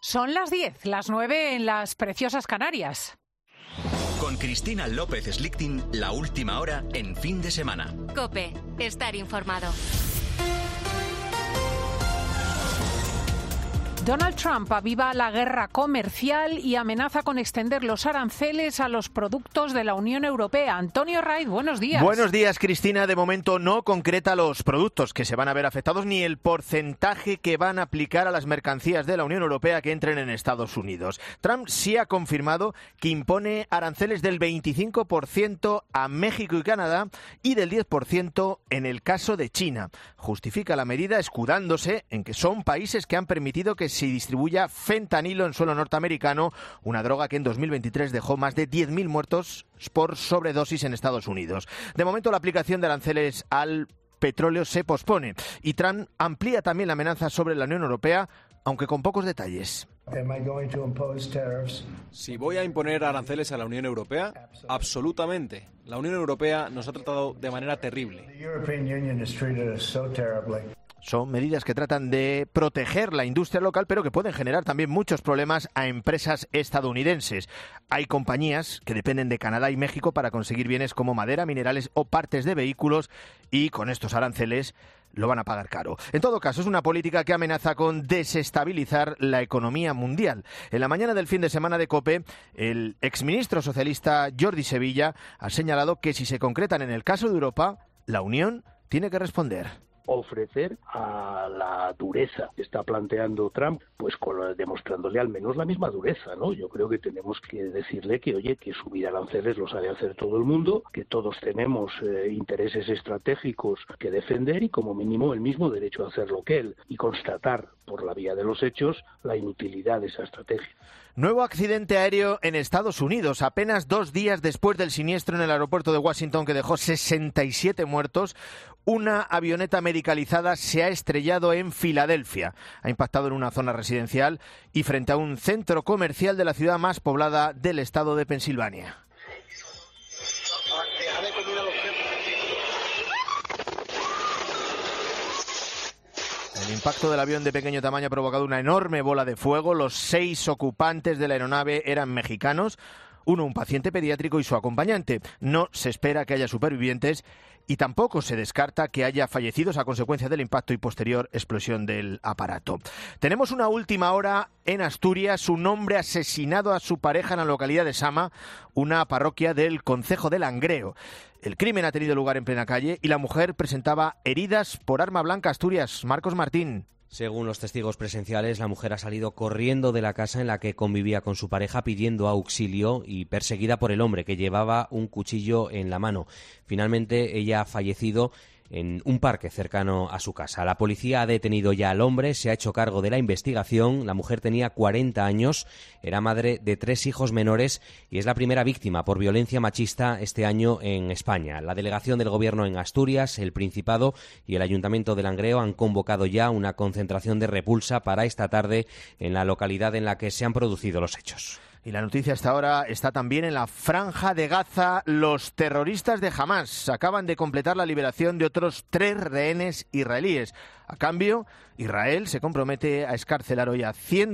Son las 10, las 9 en las preciosas Canarias. Con Cristina López Slichting, la última hora en fin de semana. COPE, estar informado. Donald Trump aviva la guerra comercial y amenaza con extender los aranceles a los productos de la Unión Europea. Antonio Raiz, buenos días. Buenos días, Cristina. De momento no concreta los productos que se van a ver afectados ni el porcentaje que van a aplicar a las mercancías de la Unión Europea que entren en Estados Unidos. Trump sí ha confirmado que impone aranceles del 25% a México y Canadá y del 10% en el caso de China. Justifica la medida escudándose en que son países que han permitido que se distribuya fentanilo en suelo norteamericano, una droga que en 2023 dejó más de 10.000 muertos por sobredosis en Estados Unidos. De momento, la aplicación de aranceles al petróleo se pospone y Trump amplía también la amenaza sobre la Unión Europea, aunque con pocos detalles. Si voy a imponer aranceles a la Unión Europea, absolutamente. La Unión Europea nos ha tratado de manera terrible. Son medidas que tratan de proteger la industria local, pero que pueden generar también muchos problemas a empresas estadounidenses. Hay compañías que dependen de Canadá y México para conseguir bienes como madera, minerales o partes de vehículos, y con estos aranceles lo van a pagar caro. En todo caso, es una política que amenaza con desestabilizar la economía mundial. En la mañana del fin de semana de COPE, el exministro socialista Jordi Sevilla ha señalado que si se concretan en el caso de Europa, la Unión tiene que responder. Ofrecer a la dureza que está planteando Trump, pues demostrándole al menos la misma dureza, ¿no? Yo creo que tenemos que decirle que, oye, que subir aranceles los ha de hacer todo el mundo, que todos tenemos intereses estratégicos que defender y como mínimo el mismo derecho a hacerlo que él, y constatar por la vía de los hechos la inutilidad de esa estrategia. Nuevo accidente aéreo en Estados Unidos. Apenas 2 días después del siniestro en el aeropuerto de Washington que dejó 67 muertos, una avioneta medicalizada se ha estrellado en Filadelfia. Ha impactado en una zona residencial y frente a un centro comercial de la ciudad más poblada del estado de Pensilvania. El impacto del avión de pequeño tamaño ha provocado una enorme bola de fuego. Los 6 ocupantes de la aeronave eran mexicanos, uno un paciente pediátrico y su acompañante. No se espera que haya supervivientes y tampoco se descarta que haya fallecidos a consecuencia del impacto y posterior explosión del aparato. Tenemos una última hora en Asturias. Un hombre asesinado a su pareja en la localidad de Sama, una parroquia del concejo de Langreo. El crimen ha tenido lugar en plena calle y la mujer presentaba heridas por arma blanca. Asturias, Marcos Martín. Según los testigos presenciales, la mujer ha salido corriendo de la casa en la que convivía con su pareja pidiendo auxilio y perseguida por el hombre que llevaba un cuchillo en la mano. Finalmente, ella ha fallecido en un parque cercano a su casa. La policía ha detenido ya al hombre, se ha hecho cargo de la investigación. La mujer tenía 40 años, era madre de 3 hijos menores y es la primera víctima por violencia machista este año en España. La delegación del Gobierno en Asturias, el Principado y el Ayuntamiento de Langreo han convocado ya una concentración de repulsa para esta tarde en la localidad en la que se han producido los hechos. Y la noticia hasta ahora está también en la Franja de Gaza. Los terroristas de Hamás acaban de completar la liberación de otros 3 rehenes israelíes. A cambio, Israel se compromete a excarcelar hoy a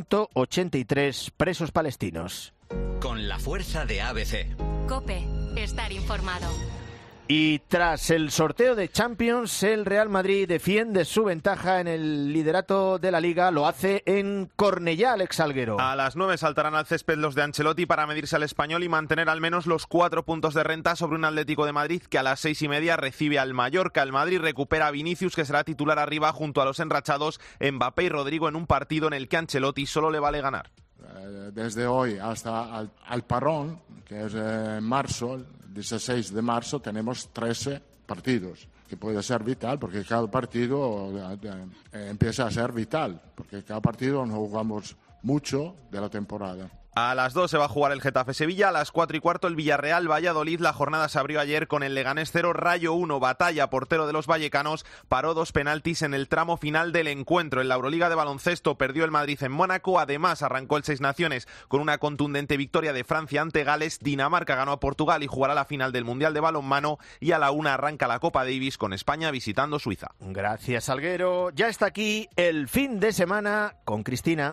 183 presos palestinos. Con la fuerza de ABC. COPE, estar informado. Y tras el sorteo de Champions, el Real Madrid defiende su ventaja en el liderato de la Liga. Lo hace en Cornellá, Alex Salguero. A las 9 saltarán al césped los de Ancelotti para medirse al Español y mantener al menos los 4 puntos de renta sobre un Atlético de Madrid que a las 6:30 recibe al Mallorca. El Madrid recupera a Vinicius, que será titular arriba junto a los enrachados Mbappé y Rodrigo en un partido en el que a Ancelotti solo le vale ganar. Desde hoy hasta al parón, que es en marzo, el 16 de marzo, tenemos 13 partidos, que puede ser vital, porque cada partido empieza a ser vital, porque cada partido no jugamos mucho de la temporada. A las 2 se va a jugar el Getafe-Sevilla, a las 4:15 el Villarreal-Valladolid. La jornada se abrió ayer con el Leganés 0, Rayo 1. Batalla, portero de los vallecanos, paró 2 penaltis en el tramo final del encuentro. En la Euroliga de baloncesto perdió el Madrid en Mónaco. Además, arrancó el 6 Naciones con una contundente victoria de Francia ante Gales. Dinamarca ganó a Portugal y jugará la final del Mundial de Balonmano. Y a la 1 arranca la Copa Davis con España visitando Suiza. Gracias, Salguero. Ya está aquí el fin de semana con Cristina.